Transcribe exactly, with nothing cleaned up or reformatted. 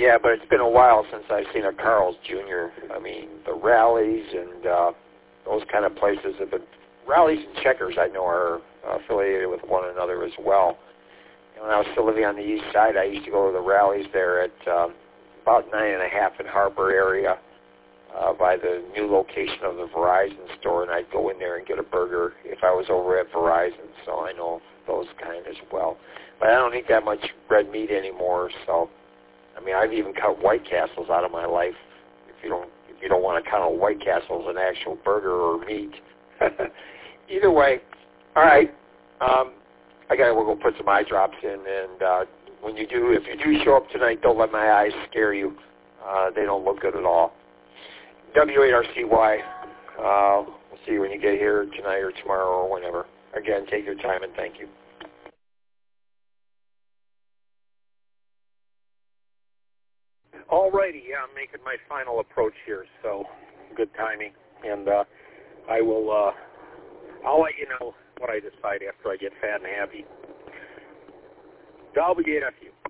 Yeah, but it's been a while since I've seen a Carl's Junior I mean, the Rallies and uh, those kind of places have been, Rallies and Checkers I know are affiliated with one another as well. And when I was still living on the east side, I used to go to the Rallies there at um, about nine and a half in Harbor area uh, by the new location of the Verizon store, and I'd go in there and get a burger if I was over at Verizon, so I know those kind as well. But I don't eat that much red meat anymore, so I mean, I've even cut White Castles out of my life. If you don't, if you don't want to count White Castle as an actual burger or meat. Either way, all right. Um, I gotta go put some eye drops in, and uh, when you do, if you do show up tonight, don't let my eyes scare you. Uh, they don't look good at all. W eight R C Y. Uh, we'll see you when you get here tonight or tomorrow or whenever. Again, take your time and thank you. All righty, yeah, I'm making my final approach here, so good timing. And uh, I will, uh, I'll let you know what I decide after I get fat and happy. W eight F U.